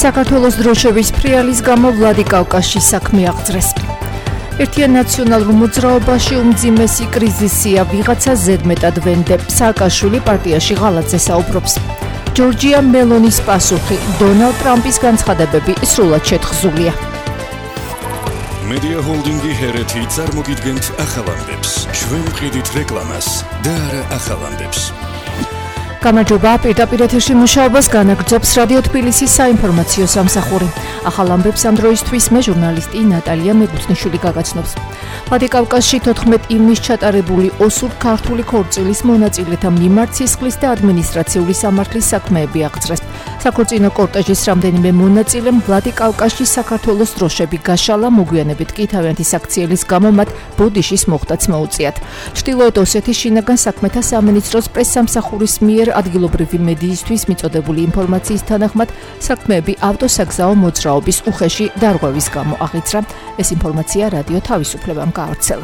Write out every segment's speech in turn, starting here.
საქართველოს დროშების ფრიალის გამო ვლადიკავკაზში საქმე აღძრეს. ერთიან ნაციონალურ მოძრაობაში უმძიმესი კრიზისია, ვიღაცა ზედმეტად ვენდებ. სააკაშვილი პარტიაში ღალატზე საუბრობს. ჯორჯია მელონის პასუხი, დონალდ ტრამპის განცხადებები სრულად შეთხზულია. Media Holdingi Hereti წარმოგიდგენთ ახალამდებს. ჩვენ ვყიდით რეკლამას და არა ახალამდებს. გამარჯობა, პირდაპირ ეთერში მუშაობას განაგრძობს რადიო თბილისის საინფორმაციო სამსახური. ახალამდებს ამ დროისთვის მე ჟურნალისტი ნატალია მეგუთნიშვილი გაგაცნობს. ვლადიკავკაზში 14 ივნისს ჩატარებული ოსურ ქართული ქორწილის მონაწილეთა მიმართ სისხლის და ადმინისტრაციული სამართლის საქმეები აღძრეს. საქორწინო კორტეჟის რამდენიმე მონაწილემ ვლადიკავკაზში საქართველოს დროშები გაშალა, მოგვიანებით კი თავიანთი საქციელის გამო მათ ბოდიშის მოხდაც მოუწიათ. ჩრდილოეთ ოსეთის შინაგან საქმეთა სამინისტროს პრესსამსახურის მიერ ადგილობრივი მედიისთვის მიწოდებული ინფორმაციის თანახმად საქმეები ავტოსაგზაო მოძრაობის უხეში დარღვევის გამო აღიძრა. ეს ინფორმაცია რადიო თავისუფლებამ გაავრცელა.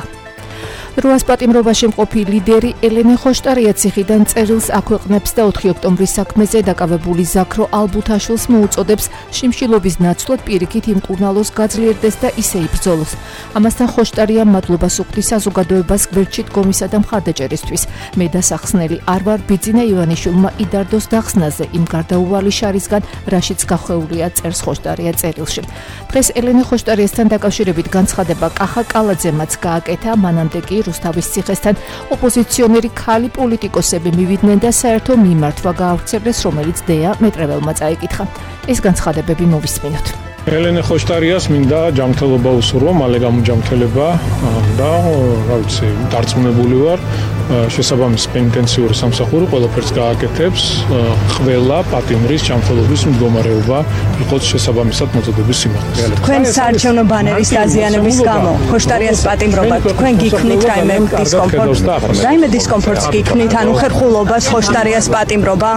რუას პატიმრობაში მყოფი ლიდერი ელენე ხოშტარია ციხიდან წერილს აქვეყნებს და 4 ოქტომბრის საქმეზე დაკავებული ზაქრო ალბუთაშვილს მოუწოდებს შიმშილობის ნაცვლად პირიქით იმკურნალოს გაძლიერდეს და ისე იბრძოლოს. ამასთან ხოშტარია მადლობას უხდის საზოგადოებას გვერდში დგომისა და მხარდაჭერისთვის. მე და სახსნელი არ ვარ ბიძინა ივანიშვილმა იდარდოს დახსნაზე იმ გარდაუვალი შარისგან, რაშიც გახვეულია წერს ხოშტარია წერილში. დღეს ელენე ხოშტარიასთან დაკავშირებით განცხადება კახა კალაძემაც გააკეთა, მანამდე კი რუსთავის ციხესთან ოპოზიციონერი ქალი პოლიტიკოსები მივიდნენ და საერთო მიმართვა გაავრცელეს, რომელიც დეა მეტრეველმა წაიკითხა. ეს განცხადებები მოვისმინოთ. ელენე ხოშტარიას მინდა ჯანმრთელობა უსურვა, მალე გამოჯანმრთელება და რა ვიცი, დარწმუნებული ვარ, შესაბამის პენიტენციური სამსახური ყველაფერს გააკეთებს, ყველა პატიმრის ჯანმრთელობის მდგომარეობა იყოს შესაბამისად მოწოდების სიმაღლეზე. თქვენ საარჩევნო ბანერის დაზიანების გამო ხოშტარიას პატიმრობა, თქვენ გიქმნით რაიმე დისკომფორტს? რაიმე დისკომფორტს გიქმნით, ანუ ხერხულობას ხოშტარიას პატიმრობა?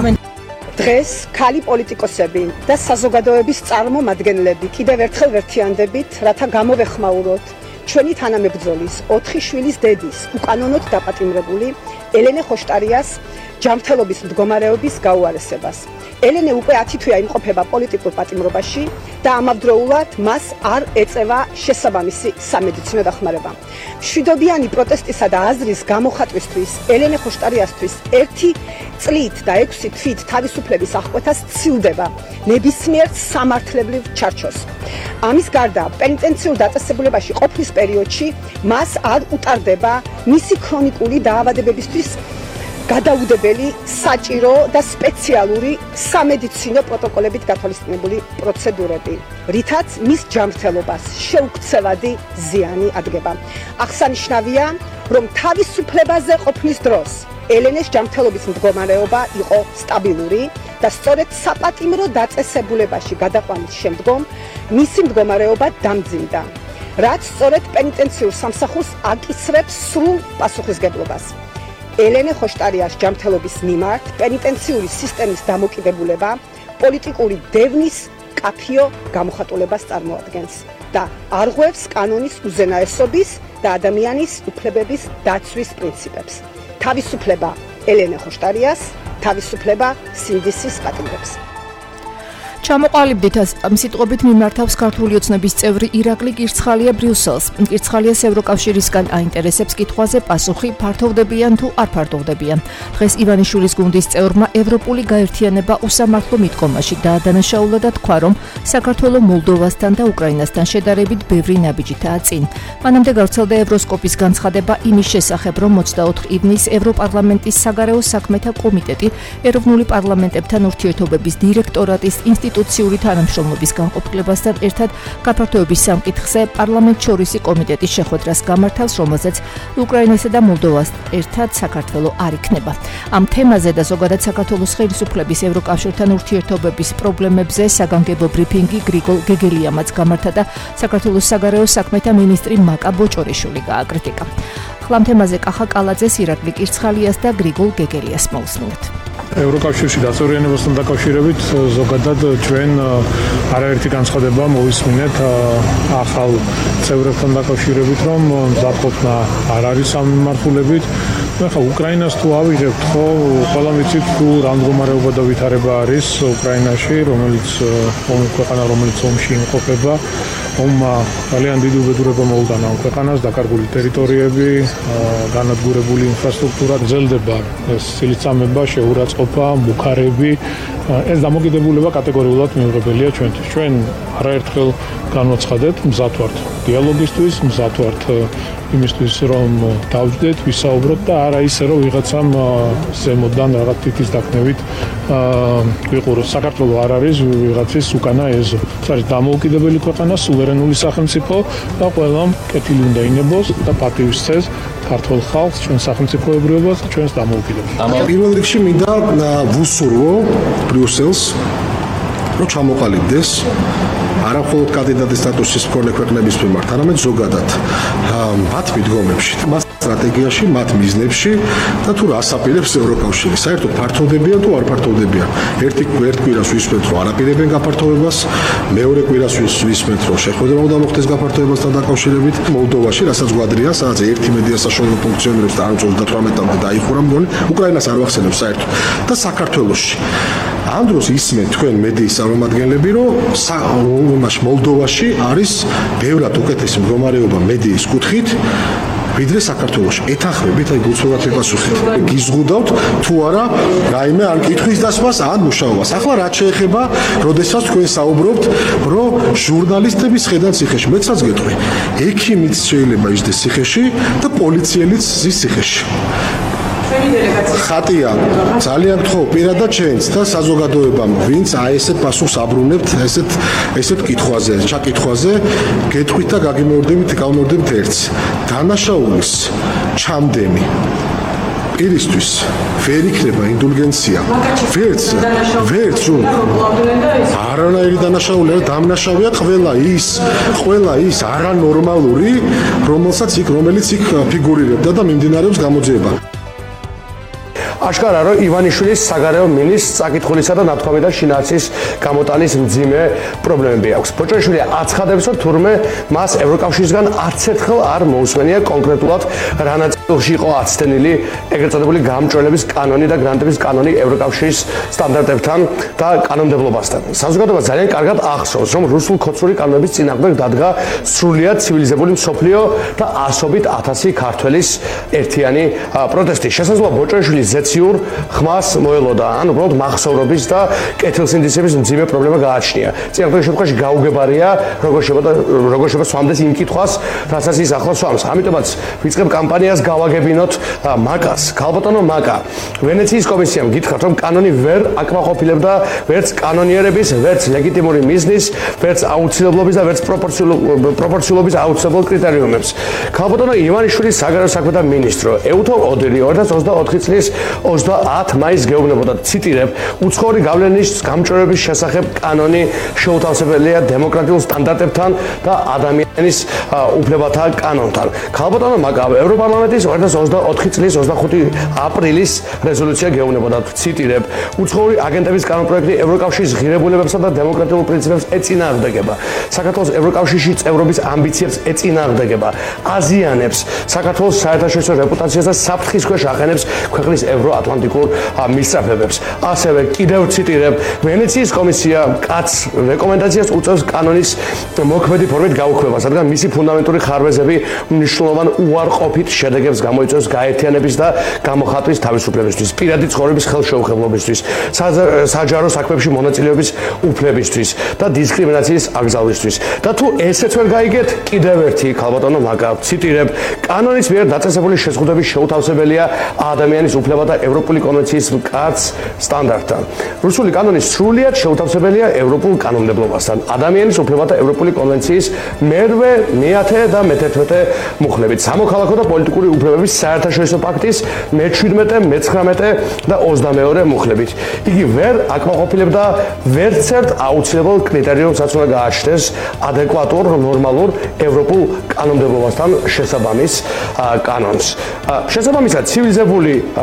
დღეს ქალი პოლიტიკოსები და საზოგადოების წარმომადგენლები კიდევ ერთხელ ვერთიანდებით, რათა გამოვეხმაუროთ ჩვენი თანამებრძოლის 4 შვილის დედის უკანონოდ დაპატიმრებული ელენე ხოშტარიას ჯანმრთელობის მდგომარეობის გაუარესებას. ელენე უკვე 10 თვეა იმყოფება პოლიტიკურ პატიმრობაში და ამავდროულად მას არ ეწევა შესაბამისი სამედიცინო დახმარება. მშვიდობიანი პროტესტისა და აზრის გამოხატვისთვის ელენე ხოშტარიასთვის 1 წლით და 6 თვით თავისუფლების აღკვეთას ცილდება ნებისმიერ სამართლებრივ ჩარჩოს. ამის გარდა პენიტენციურ დაწესებულებაში ყოფნის პერიოდში მას არ უტარდება მისი ქრონიკული დაავადებებისთვის გადაუდებელი საჭირო და სპეციალური სამედიცინო პროტოკოლებით გათვალისწინებული პროცედურები, რითაც მის ჯანმრთელობას შეუქცევადი ზიანი ადგება. აღსანიშნავია, რომ თავისუფლებაზე ყოფნის დროს ელენეს ჯანმრთელობის მდგომარეობა იყო სტაბილური და სწორედ საპატიმრო დაწესებულებაში გადაყვანის შემდგომ მისი მდგომარეობა დამძიმდა, რაც სწორედ პენიტენციურ სამსახურს აკისრებს სრულ პასუხისგებლობას. ელენე ხოშტარიას ჯანმრთელობის მიმართ პენიტენციური სისტემის დამოკიდებულება პოლიტიკური დევნის კაფიო გამოხატულებას წარმოადგენს და არღვევს კანონის უზენაესობის და ადამიანის უფლებების დაცვის პრინციპებს. თავისუფლება ელენე ხოშტარიას, თავისუფლება სინდისის პატიმრებს. ჩამოყალიბდით ამ სიტყვებით მიმართავს ქართული ოცნების წევრი ირაკლი კირცხალია ბრიუსელს. კირცხალიას ევროკავშირისგან აინტერესებს კითხვაზე პასუხი, ფართოვდებიან თუ არ ფართოვდებიან. დღეს ივანიშვილის გუნდის წევრმა ევროპული გაერთიანება უსამართლო მიდგომაში დაადანაშაულა და თქვა, რომ საქართველოს მოლდოვასთან და უკრაინასთან შედარებით ბევრი ნაბიჯითაა წინ. მანამდე გავრცელდა ევროსკოპის განცხადება იმის შესახებ, რომ 24 ივნისს ევროპარლამენტის საგარეო საქმეთა კომიტეტი ეროვნული პარლამენტებთან ურთიერთობების დირექტორატის ინსტიტუციური თანამშრომლობის განყოფილებასთან ერთად გაფართოების სამკითხზე პარლამენტშორისი კომიტეტის შეხვედრას გამართავს, რომელზეც უკრაინასა და მოლდოვას ერთად საქართველოს არ იქნება. ამ თემაზე და ზოგადად საქართველოს ხელისუფლების ევროკავშირთან ურთიერთობების პრობლემებზე საგანგებო ბრიფინგი გრიგოლ გეგელიამაც გამართა და საქართველოს საგარეო საქმეთა მინისტრი მაკა ბოჭორიშვილი გააკრიტიკა. ახლა ამ თემაზე კახა კალაძეს, ირაკლი კირცხალიას და გრიგოლ გეგელიას მოусმინოთ. ევროკავშირში დაწევრიანებასთან დაკავშირებით ზოგადად ჩვენ არაერთი განცხადება მოვისმინეთ ახალ წევრებთან დაკავშირებით, რომ მზადყოფნა არ არის ამ მიმართულებით. ახლა უკრაინას თუ ავიღებთ, ხო, ყველამ ვიცით თუ რა მდგომარეობა და ვითარება არის უკრაინაში, რომელიც ქვეყანა რომელიც ომში იმყოფება. ომმა ძალიან დიდი უბედურება მოუტანა ამ ქვეყანას, დაკარგული ტერიტორიები, განადგურებული ინფრასტრუქტურა, გრძელდება ეს სილიცამება, შეურაცხყოფა, მუქარები. ეს დამოკიდებულება კატეგორიულად მიუღებელია ჩვენთვის. ჩვენ არაერთხელ განვაცხადეთ, მზად ვართ დიალოგისთვის, მზად ვართ იმისთვის, რომ დავჯდეთ, ვისაუბროთ და არა ისე, რომ ვიღაცამ ზემოდან რაღაც თითის დაკნევით ვიყუროს. საქართველო არ არის ვიღაცის უკანა ეზო. ეს არის დამოუკიდებელი ქვეყანა, სუვერენული სახელმწიფო და ყველამ კეთილი უნდა ინებოს და პატივი სცეს ქართულ ხალხს, ჩვენ სახელმწიფოებრიობას და ჩვენს დამოუკიდებლობას. პირველ რიგში მინდა ვუსურვო ბრიუსელს, რომ ჩამოყალიბდეს არა მხოლოდ კანდიდატის სტატუსის მქონე ქვეყნების მიმართ, არამედ ზოგადად მათ მიდგომებში, მათ სტრატეგიაში, მათ მიზნებში და თუ რას აპირებს ევროკავშირი. საერთოდ ფართოვდებიან თუ არ ფართოვდებიან. ერთ კვირას ვისმენთ, რომ არ აპირებენ გაფართოვებას, მეორე კვირას ვისმენთ, რომ შეხვედრა უნდა მოხდეს გაფართოვებასთან დაკავშირებით. მოლდოვაში, რასაც გვადრია, სადაც ერთი მედია საშუალო ფუნქციონირებს და 38-მდე დაიხურა მგონი, უკრაინას არ ვახსენებ საერთოდ. და საქართველოში ამ დროს ისმენთ თქვენ მედიის წარმომადგენლები, რომ მოლდოვაში არის ბევრად უკეთესი მდგომარეობა მედიის კუთხით, ვიდრე საქართველოში. ეთანხმებით, აი გულწრფელად მიპასუხეთ. გიზღუდავთ თუ არა რაიმე ან კითხვის დასმას, ან მუშაობას. ახლა რაც შეეხება, როდესაც თქვენ საუბრობთ, რომ ჟურნალისტების ხედან ციხეში, მეცაც გეტყვი, ექიმიც შეიძლება ისდეს ციხეში და პოლიციელიც ზის ციხეში. ხატია ძალიან გთხოვ პირადად ჩვენს და საზოგადოებამ, ვინც აი ესეთ პასუხს აბრუნებთ ესეთ კითხვაზე, ჩაკითხვაზე, გეტყვით და გამოვდებით ერთს. დანაშაულის ჩამდენი პირისთვის ვერ იქნება ინდულგენცია. ვერც არანაირი დანაშაული არ დამნაშავია ყველა ის არანორმალური, რომელიც იქ ფიგურირებდა და მიმდინარეობს გამოძიება. აშკარა, რომ ივანიშვილის საგარეო მინისტრს წაკითხულისა და ნათქვამი და შინაარსის გამოტანის მძიმე პრობლემები აქვს. ბოჭეშვილი აცხადებს, რომ თურმე მას ევროკავშირისგან არც ერთხელ არ მოусმენია კონკრეტულად რა ნაწილში იყო აცდენილი ეგრეთ წოდებული გამჭველების კანონი და გრანტების კანონი ევროკავშირის სტანდარტებთან და კანონმდებლობასთან. საზოგადოება ძალიან კარგად ახსოვს, რომ რუსულ-ქოცური კანონების წინააღმდეგ დადგა სრულიად ცივილიზებული მსოფლიო და ასობით ათასი ქართველის ერთიანი პროტესტი. შესაძლოა ბოჭეშვილის ხმას მოელოდა, ან უბრალოდ მახსოვრობის და კეთილსინდისების მძიმე პრობლემა გააჩნია. წინააღმდეგ შემთხვევაში გაუგებარია, როგორ შეიძლება სვამდეს იმ კითხვას, რასაც ის ახლა სვამს. ამიტომაც ვიწყებ კამპანიას გავაგებინოთ მაკას, ქალბატონო მაკა. ვენეციის კომისიამ გითხრათ, რომ კანონი ვერ აკმაყოფილებდა ვერც კანონიერების, ვერც ლეგიტიმური მიზნის, ვერც აუცილებლობის და ვერც პროპორციულობის აუცილებელ კრიტერიუმებს. ქალბატონო ივანიშვილის საგარეო საქმეთა მინისტრო ეუთო ოდერი 2024 წლის 30 მაისს გეუბნებოდა, ციტირებ, უცხოური გავლენის გამჭვირვალების შესახებ კანონი შეუთავსებელია დემოკრატიულ სტანდარტებთან და ადამიანის უფლებათა კანონთან. ქალბატონო მაკა ევროპარლამენტის 2024 წლის 25 აპრილის რეზოლუცია გეუბნებოდა, ციტირებ, უცხოური აგენტების კანონპროექტი ევროკავშირის ღირებულებებსა და დემოკრატიულ პრინციპებს ეწინააღმდეგება. საქართველოს ევროკავშირში წევრობის ამბიციებს ეწინააღმდეგება. აზიანებს საქართველოს საერთაშორისო რეპუტაციას და საფრთხის ქვეშ აყენებს ქვეყნის ევროატლანტიკურ მისწრაფებებს. ასევე კიდევ ციტირებ, ვენეციის კომისია კაც რეკომენდაციას უწევს კანონის მოქმედი ფორმით გაუქმებას, რადგან მისი ფუნდამენტური ხარვეზები მნიშვნელოვან უარყოფით შედეგებს გამოიწვევს გაერთიანების და გამოხატვის თავისუფლებისთვის, პირადი ცხოვრების ხელშეუხებლობისთვის, საჯარო საქმეებში მონაწილეობის უფლებისთვის და დისკრიმინაციის აკრძალვისთვის. და თუ ესეც ვერ გაიგეთ, კიდევ ერთი ქალბატონო მაკა, ციტირებ, კანონის მიერ დაწესებული შეზღუდვების შეუთავსებელია ადამიანის უფლება და ევროპული კონვენციის მკაცრ სტანდარტთან. რუსული კანონი სრულიად შეუთავსებელია ევროპულ კანონმდებლობასთან, ადამიანის უფლება და ევროპული კონვენციის მერვე, მეათე და მე-11 მუხლებით, სამოქალაქო და პოლიტიკური უფლებების საერთაშორისო პაქტის მე-17, მე-19 და 22 მუხლებით. იგი ვერ აკმაყოფილებდა ვერც ერთ აუცილებელ კრიტერიუმსაც, უნდა გააჩნდეს ადეკვატურ, ნორმალურ ევროპულ კანონმდებლობასთან შესაბამის კანონს. შესაბამისად, ცივილიზებული მსოფლიო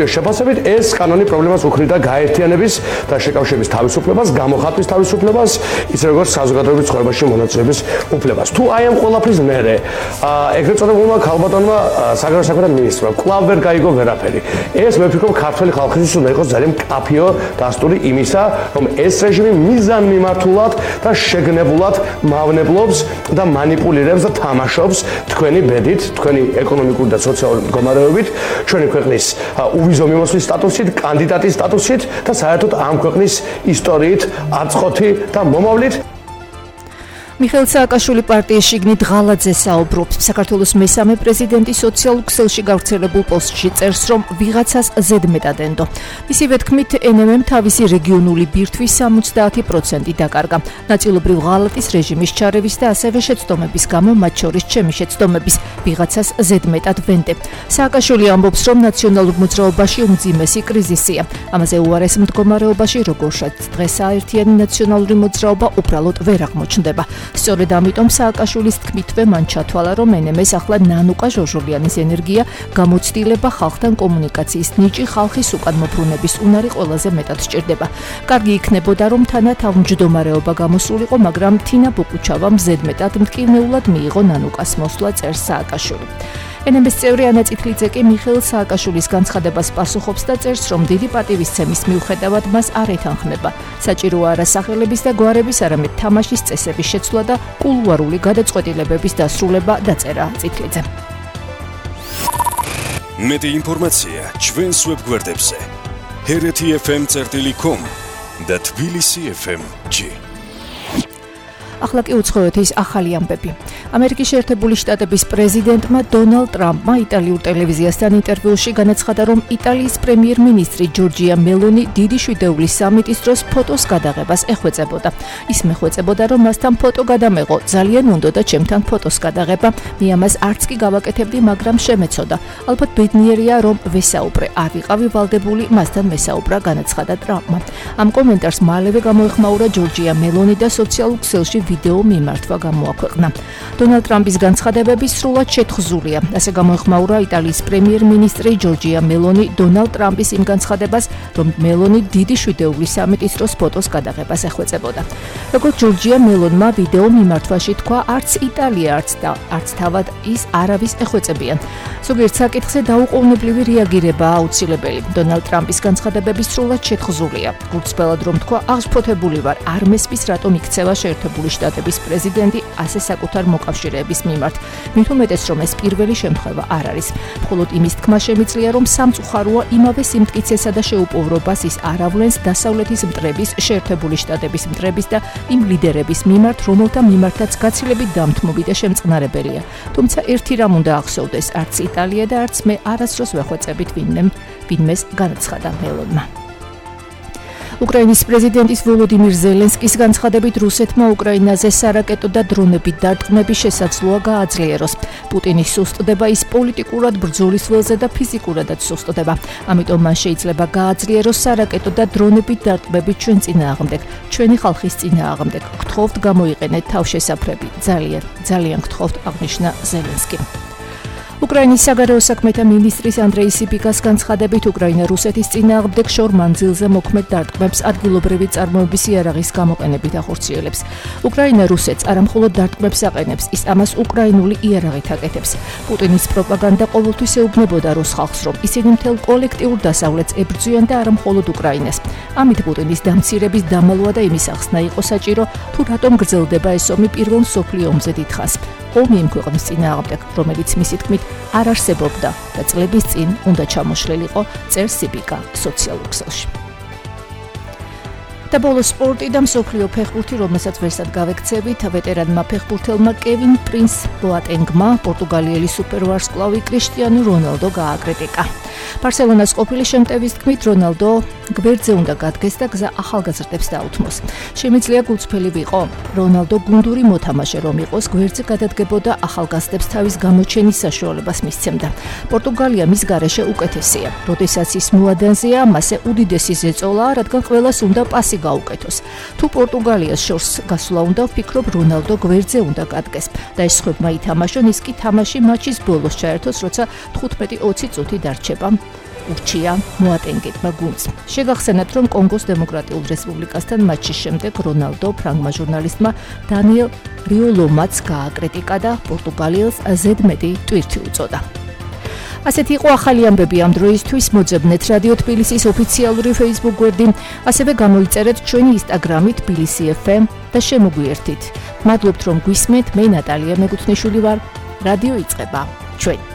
საგანმანათლებლო შეფასებით ეს კანონი პრობლემას უქმნიდა გაერთიანების და შეკავშირების თავისუფლებას, გამოხატვის თავისუფლებას, ისე როგორც საზოგადოების ცხოვრებაში მონაწილეობის უფლებას. თუ აი ამ ყველაფრის მერე ეგრეთ წოდებულმა ქალბატონმა საგარეო საქმეთა მინისტრმა კვლავ ვერ გაიგო ვერაფერი. ეს მე ვფიქრობ ქართველი ხალხისთვის უნდა იყოს ძალიან მკაფიო დასტური იმისა, რომ ეს რეჟიმი მიზანმიმართულად და შეგნებულად მავნებლობს და მანიპულირებს და თამაშობს თქვენი ბედით, თქვენი ეკონომიკური და სოციალური მდგომარეობით, ჩვენი ქვეყნის უვიზო მიმოსვლის სტატუსით, კანდიდატის სტატუსით და საერთოდ ამ ქვეყნის ისტორიით, აწყოთი და მომავლით. მიხეილ სააკაშვილი პარტიის შიგნით ღალაძე საუბრობს. საქართველოს მესამე პრეზიდენტი სოციალურ ქსელში გავრცელებულ პოსტში წერს, რომ ვიღაცას ზედმეტად ენდო. მისივე თქმით, NMM თავისი რეგიონული ბირთვის 70% დაკარგა. ნაწილობრივ ღალატის რეჟიმის ჩარევის და ასევე შეცდომების გამო, მათ შორის ჩემი შეცდომების, ვიღაცას ზედმეტად ვენდე. სააკაშვილი ამბობს, რომ ნაციონალურ მოძრაობაში უმძიმესი კრიზისია. ამაზე უარეს მდგომარეობაში, როგორშიც დღესაა ერთიანი ნაციონალური მოძრაობა უბრალოდ ვერ აღმოჩნდება. სწორედ ამიტომ სააკაშვილის თქმითვე მან ჩათვალა, რომ NMS ახლა ნანუკა ჟორჟოლიანის ენერგია, გამოცდილება, ხალხთან კომუნიკაციის ნიჭი, ხალხის უკან მობრუნების უნარი ყველაზე მეტად სჭირდება. კარგი იქნებოდა, რომ თანათავმჯდომარეობა გამოსულიყო, მაგრამ თინა ბუკუჩავამ ზედმეტად მტკივნეულად მიიღო ნანუკას მოსვლა, წერს სააკაშვილი. NMS წევრი ანა წითლიძე კი მიხეილ სააკაშვილის განცხადებას პასუხობს და წერს, რომ დიდი პატივისცემის მიუხედავად მას არ ეთანხმება. საჭიროა არა სახელების და გვარების, არამედ თამაშის წესების შეცვლა და კულუარული გადაწყვეტილებების დასრულება, დაწერა წითლიძე. მეტი ინფორმაცია ჩვენს ვებგვერდებზე hereti.fm.com და tbilisi.fm.g. ახლა კი უცხოეთ ის ახალი ამბები. ამერიკის შეერთებული შტატების პრეზიდენტმა დონალდ ტრამპმა იტალიურ ტელევიზიასთან ინტერვიუში განაცხადა, რომ იტალიის პრემიერ-მინისტრი ჯორჯია მელონი დიდი შვიდეულის სამიტის დროს ფოტოს გადაღებას ეხვეწებოდა. ის მეხვეწებოდა, რომ მასთან ფოტო გადამეღო, ძალიან უნდოდა ჩემთან ფოტოს გადაღება, მე ამას არც კი გავაკეთებდი, მაგრამ შემეცოდა. ალბათ ბედნიერია, რომ ვესაუბრე, არ ვიყავი ვალდებული მასთან მესაუბრა, განაცხადა ტრამპმა. ამ კომენტარს მალევე გამოეხმაურა ჯორჯია მელონი და სოციალურ ქსელში ვიდეო მიმართვა გამოაქვეყნა. დონალდ ტრამპის განცხადებები სრულად შეთხზულია. ასე გამოეხმაურა იტალიის პრემიერ-მინისტრი ჯორჯია მელონი დონალდ ტრამპის იმ განცხადებას, რომ მელონი დიდი შვიდეულის სამიტის დროს ფოტოს გადაღებას ეხვეწებოდა. როგორც ჯორჯია მელონმა ვიდეო მიმართვაში თქვა, არც იტალია, არც თავად ის არავის ეხვეწებიან. ზოგიერთ საკითხზე დაუყოვნებლივი რეაგირებაა აუცილებელი. დონალდ ტრამპის განცხადებები სრულად შეთხზულია. გულწრფელად რომ თქვა, აღშფოთებული ვარ, არ მესმის რატომ იქცევა შეერთებული შტატების პრეზიდენტი ასე საკუთარ მოკავშირეების მიმართ. მით უმეტეს, რომ ეს პირველი შემთხვევა არ არის. მხოლოდ იმის თქმა შემიძლია, რომ სამწუხაროა იმავე სიმტკიცესა და შეუპოვრობას ის არავლენს დასავლეთის მტრების, შეერთებული შტატების მტრების და იმ ლიდერების მიმართ, რომელთა მიმართაც გაცილებით დამთმობი და შემწყნარებელია. თუმცა ერთი რამ უნდა ახსოვდეს, არც იტალია და არც მე არასდროს ვეხვეწებით ვინმეს, განაცხადა მელონმა. უკრაინის პრეზიდენტის ვოლოდიმირ ზელენსკის განცხადებით, რუსეთმა უკრაინაზე სარაკეტო და დრონებით დარტყმების შესაძლოა გააძლიეროს. პუტინის სუსტდება ის პოლიტიკურად ბრძოლის ველზე და ფიზიკურადაც სუსტდება. ამიტომ მან შეიძლება გააძლიეროს სარაკეტო და დრონებით დარტყმები ჩვენ წინააღმდეგ, ჩვენი ხალხის წინააღმდეგ. გთხოვთ გამოიყენეთ თავშესაფრები. ძალიან გთხოვთ, აღნიშნა ზელენსკი. უკრაინის საგარეო საქმეთა მინისტრის ანდრეი სიბიკას განცხადებით, უკრაინა რუსეთის წინააღმდეგ შორ მანძილზე მოქმედ დარტყმებს ადგილობრივი წარმოების იარაღის გამოყენებით ახორციელებს. უკრაინა რუსეთს არამხოლოდ დარტყმებს აყენებს, ის ამას უკრაინული იარაღით აკეთებს. პუტინის პროპაგანდა ყოველთვის ეუბნებოდა რუს ხალხს, რომ ისინი მთელ კოლექტიურ დასავლეთს ებრძვიან და არამხოლოდ უკრაინას. ამით პუტინის დამცირების დამალვა და იმის ახსნა იყო საჭირო, თუ რატომ გრძელდება ეს ომი პირველ მსოფლიო ომზე დიდხანს. ომი იმ ქვეყნის წინააღმდეგ, რომელიც მისი თქმით არ არსებობდა და წლების წინ უნდა ჩამოშლილიყო, წერს სიბიკა სოციალურ ქსელში. და ბოლოს სპორტი და მსოფლიო ფეხბურთი, რომელსაც ვერსად გავექცევით, ვეტერანმა ფეხბურთელმა კევინ პრინს ბოატენგმა პორტუგალიელი სუპერვარსკვლავი კრიშტიანო რონალდო გააკრიტიკა. ბარსელონას ყოფილი შემტევის თქმით, რონალდო გვერდზე უნდა გადგეს და გზა ახალგაზრდებს დაუთმოს. შემიძლია გულწრფელი ვიყო. რონალდო გუნდური მოთამაშე რომ იყოს, გვერდზე გადადგებოდა ახალგაზრდებს თავის გამოჩენის საშუალებას მისცემდა. პორტუგალია მის გარეშე უკეთესია. როდესაც ის მოადანზეა, მასე უდიდესი ზეწოლა, რადგან ყველას უნდა პასი გაუკეთოს. თუ პორტუგალიას შორს გასვლა უნდა, ვფიქრობ, რონალდო გვერდზე უნდა გადგეს და ეს სხვებმა ითამაშონ, ის კი თამაში მატჩის ბოლოს ჩაერთოს, როცა 15-20 წუთი დარჩება. ურჩია მოატენგებმა გუნდს. შეგახსენებთ, რომ კონგოს დემოკრატიულ რესპუბლიკასთან მატჩის შემდეგ რონალდო ფრანგმა ჟურნალისტმა დანიელ რიოლომაც გააკრიტიკა და პორტუგალიელს ზედმეტი ტვირთი უწოდა. ასეთი იყო ახალი ამბები ამ დროისთვის. მოძებნეთ რადიო თბილისის ოფიციალური Facebook გვერდი, ასევე გამოიწერეთ ჩვენი Instagram-ით თბილისი FM და შემოგვიერთით. მადლობთ რომ გვისმენთ. მე ნატალია მეგუთნიშვილი ვარ. რადიო იწყება. ჩვენ